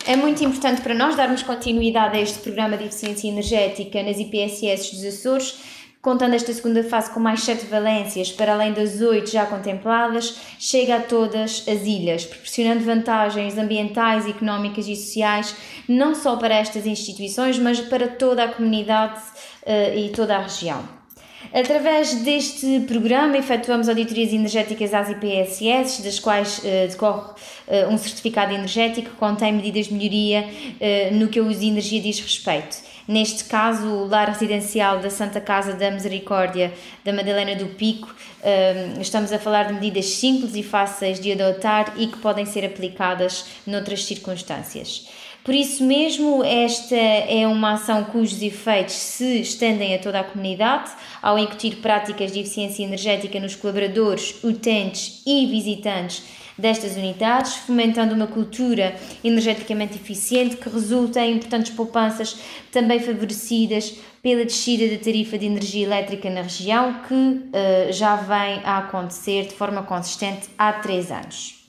É muito importante para nós darmos continuidade a este programa de eficiência energética nas IPSS dos Açores, contando esta segunda fase com mais 7 valências, para além das 8 já contempladas, chega a todas as ilhas, proporcionando vantagens ambientais, económicas e sociais, não só para estas instituições, mas para toda a comunidade e toda a região. Através deste programa, efetuamos auditorias energéticas às IPSS, das quais decorre um certificado energético que contém medidas de melhoria no que o uso de energia diz respeito. Neste caso, o lar residencial da Santa Casa da Misericórdia da Madalena do Pico, estamos a falar de medidas simples e fáceis de adotar e que podem ser aplicadas noutras circunstâncias. Por isso mesmo, esta é uma ação cujos efeitos se estendem a toda a comunidade, ao incutir práticas de eficiência energética nos colaboradores, utentes e visitantes destas unidades, fomentando uma cultura energeticamente eficiente que resulta em importantes poupanças, também favorecidas pela descida da tarifa de energia elétrica na região, que já vem a acontecer de forma consistente há 3 anos.